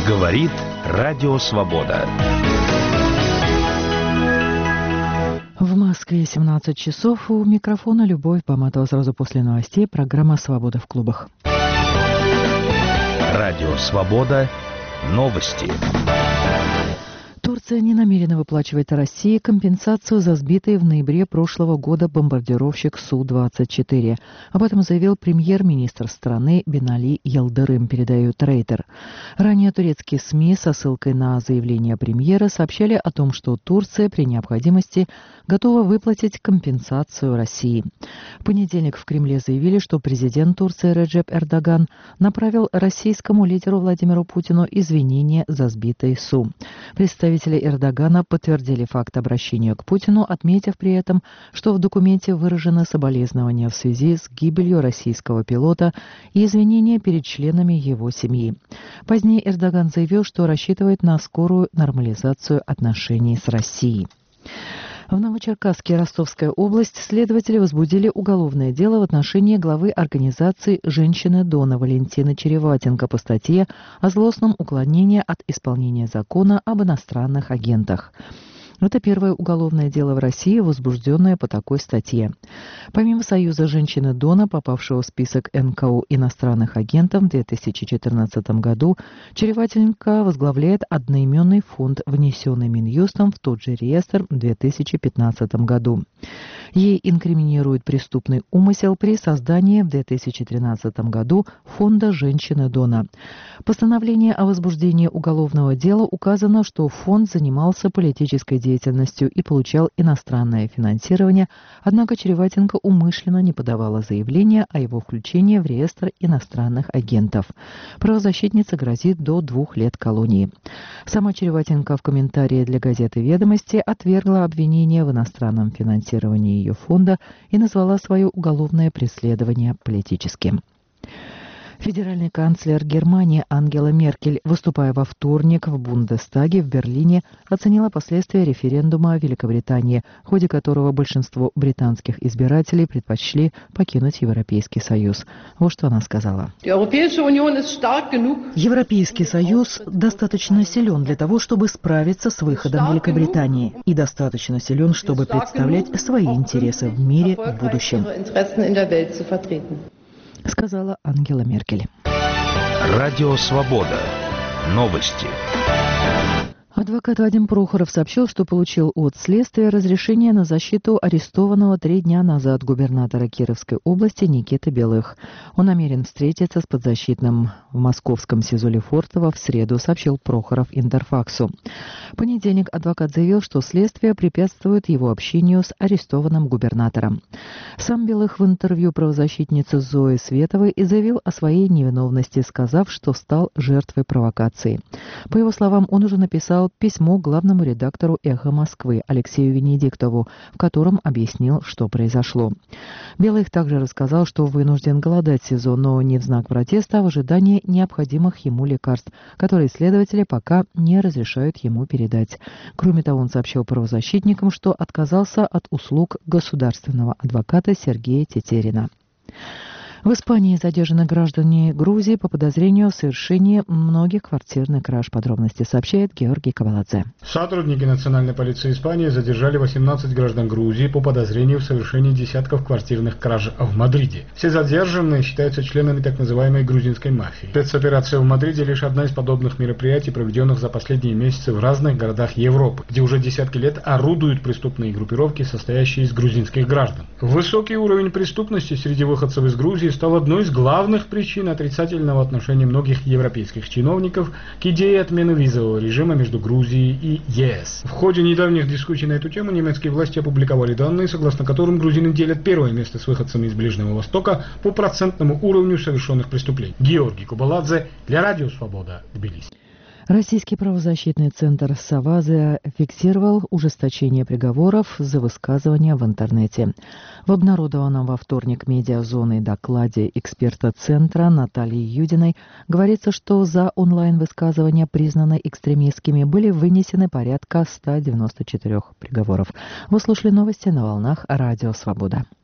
Говорит Радио Свобода. В Москве 17 часов. У микрофона Любовь Баматова. Сразу после новостей программа «Свобода в клубах». Радио Свобода. Новости. Турция не намерена выплачивать России компенсацию за сбитый в ноябре прошлого года бомбардировщик Су-24. Об этом заявил премьер-министр страны Бинали Йылдырым, передает Рейтер. Ранее турецкие СМИ со ссылкой на заявление премьера сообщали о том, что Турция при необходимости готова выплатить компенсацию России. В понедельник в Кремле заявили, что президент Турции Реджеп Эрдоган направил российскому лидеру Владимиру Путину извинения за сбитый Су. Представители Эрдогана подтвердили факт обращения к Путину, отметив при этом, что в документе выражено соболезнования в связи с гибелью российского пилота и извинения перед членами его семьи. Позднее Эрдоган заявил, что рассчитывает на скорую нормализацию отношений с Россией. В Новочеркасске, Ростовская область, следователи возбудили уголовное дело в отношении главы организации «Женщины Дона» Валентины Череватенко по статье о злостном уклонении от исполнения закона об иностранных агентах. Это первое уголовное дело в России, возбужденное по такой статье. Помимо Союза «Женщины Дона», попавшего в список НКО иностранных агентов в 2014 году, Череватенко возглавляет одноименный фонд, внесенный Минюстом в тот же реестр в 2015 году. Ей инкриминируют преступный умысел при создании в 2013 году фонда «Женщины Дона». В постановлении о возбуждении уголовного дела указано, что фонд занимался политической деятельностью и получал иностранное финансирование, однако Череватенко умышленно не подавала заявление о его включении в реестр иностранных агентов. Правозащитнице грозит до 2 лет колонии. Сама Череватенко в комментарии для газеты «Ведомости» отвергла обвинение в иностранном финансировании ее фонда и назвала свое уголовное преследование политическим. Федеральный канцлер Германии Ангела Меркель, выступая во вторник в Бундестаге в Берлине, оценила последствия референдума в Великобритании, в ходе которого большинство британских избирателей предпочли покинуть Европейский Союз. Вот что она сказала. Европейский Союз достаточно силен для того, чтобы справиться с выходом Великобритании, и достаточно силен, чтобы представлять свои интересы в мире в будущем, сказала Ангела Меркель. Радио Свобода. Новости. Адвокат Вадим Прохоров сообщил, что получил от следствия разрешение на защиту арестованного 3 дня назад губернатора Кировской области Никиты Белых. Он намерен встретиться с подзащитным в московском СИЗО Лефортово в среду, сообщил Прохоров Интерфаксу. В понедельник адвокат заявил, что следствие препятствует его общению с арестованным губернатором. Сам Белых в интервью правозащитнице Зои Световой и заявил о своей невиновности, сказав, что стал жертвой провокации. По его словам, он уже написал письмо главному редактору «Эхо Москвы» Алексею Венедиктову, в котором объяснил, что произошло. Белых также рассказал, что вынужден голодать в СИЗО, но не в знак протеста, а в ожидании необходимых ему лекарств, которые следователи пока не разрешают ему передать. Кроме того, он сообщил правозащитникам, что отказался от услуг государственного адвоката Сергея Тетерина. В Испании задержаны граждане Грузии по подозрению в совершении многих квартирных краж. Подробности сообщает Георгий Каваладзе. Сотрудники национальной полиции Испании задержали 18 граждан Грузии по подозрению в совершении десятков квартирных краж в Мадриде. Все задержанные считаются членами так называемой грузинской мафии. Спецоперация в Мадриде лишь одна из подобных мероприятий, проведенных за последние месяцы в разных городах Европы, где уже десятки лет орудуют преступные группировки, состоящие из грузинских граждан. Высокий уровень преступности среди выходцев из Грузии стал одной из главных причин отрицательного отношения многих европейских чиновников к идее отмены визового режима между Грузией и ЕС. В ходе недавних дискуссий на эту тему немецкие власти опубликовали данные, согласно которым грузины делят первое место с выходцами из Ближнего Востока по процентному уровню совершенных преступлений. Георгий Кубаладзе для Радио Свобода, Тбилиси. Российский правозащитный центр «Саваза» фиксировал ужесточение приговоров за высказывания в интернете. В обнародованном во вторник медиазоной докладе эксперта центра Натальи Юдиной говорится, что за онлайн-высказывания, признанные экстремистскими, были вынесены порядка 194 приговоров. Вы слушали новости на волнах Радио Свобода.